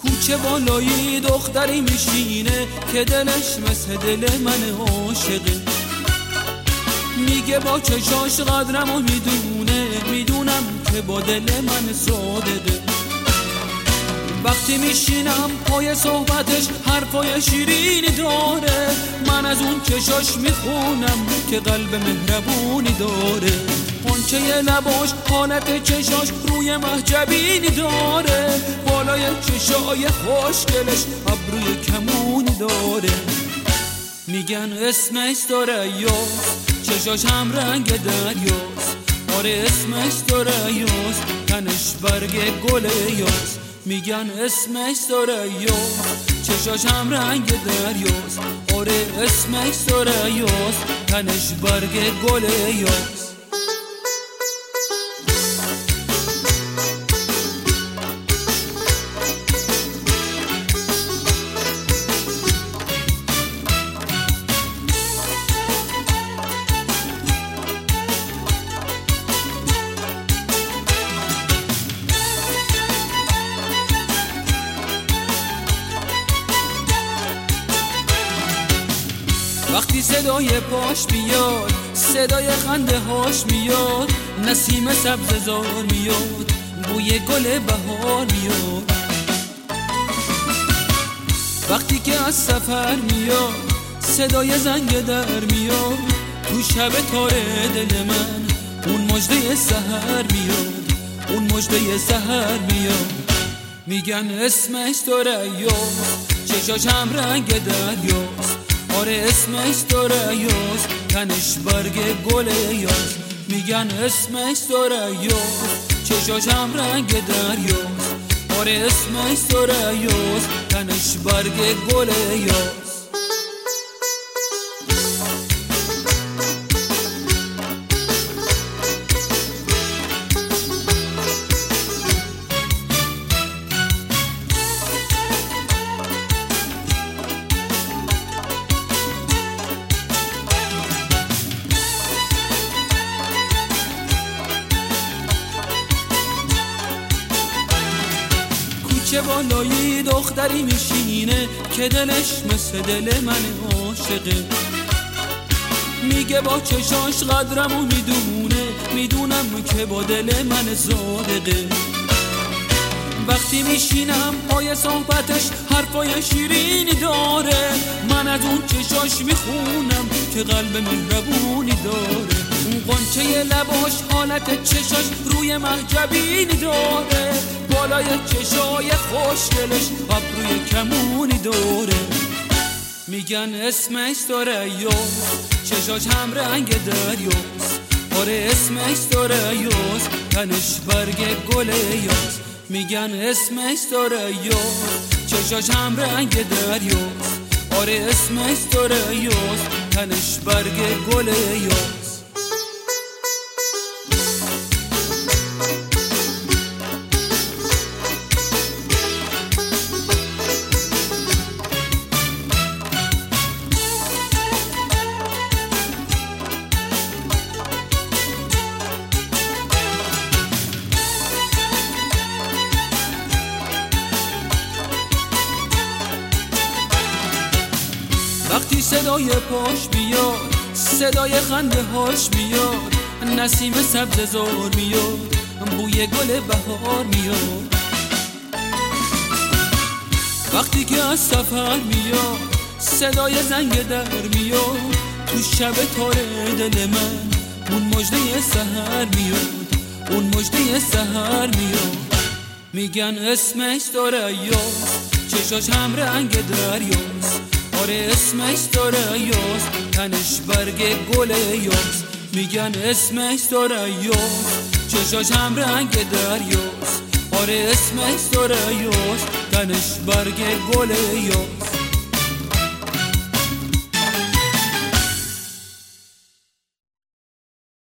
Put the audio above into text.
کوچه بالایی دختری میشینه که دلش مثل دل من عاشقه. میگه با چشاش قدرمو میدونه، میدونم که با دل من صادقه. وقتی میشینم پای صحبتش حرفای شیرینی داره، من از اون چشاش میخونم که قلب مهربونی داره. قنچه لباش حالت چشاش روی محجبینی داره، بالای چشای خوشگلش ابروی کمونی داره. میگن اسمش دریاست، چشاش هم رنگ دریاست. آره اسمش دریاست، تنش برگ گل یاست. میگن اسمش دریاست، چشاش هم رنگ دریاست. آره اسمش دریاست، تنش برگ گل یاست. وقتی صدای پاش بیاد، صدای خنده هاش میاد، نسیم سبز زار میاد، بوی گل بهار میاد. وقتی که از سفر میاد، صدای زنگ در میاد، تو شب تاره دل من اون مژده سحر میاد، اون مژده سحر میاد. میگن اسمش دریاست، چشاش هم رنگ دریاست. آره اسمش دریاست، تنش برگ گل یاست. میگن اسمش دریاست، چشاش هم رنگ دریاست. آره اسمش دریاست، تنش برگ گل یاست. کوچه بالایی دختری میشینه که دلش مثل دل من عاشقه. میگه با چشاش قدرمو میدونه، میدونم که با دل من صادقه. وقتی میشینم پای صحبتش حرفای شیرینی داره، من از اون چشاش میخونم که قلب مهربونی داره. اون قنچه لباش حالت چشاش روی محجبینی داره، بالای چشای خوشگلش ابروی کمونی داره. میگن اسمش دریاست، چشاش هم رنگ دریاست. آره اسمش دریاست، تنش برگ گل یاست. میگن اسمش دریاست، چشاش هم رنگ دریاست. آره اسمش دریاست، تنش برگ گل یاست. وقتی صدای پاش بیاد، صدای خنده هاش میاد، نسیم سبز زار میاد، بوی گل بهار میاد. وقتی که از سفر میاد، صدای زنگ در میاد، تو شب تاره دل من اون مژده سحر میاد، اون مژده سحر میاد. میگن اسمش دریاست، چشاش هم رنگ دریاست. آره اسمش دریاست، تنش برگ گل یاست. میگن اسمش دریاست، چشاش هم رنگ دریاست. آره اسمش دریاست، تنش برگ گل یاست.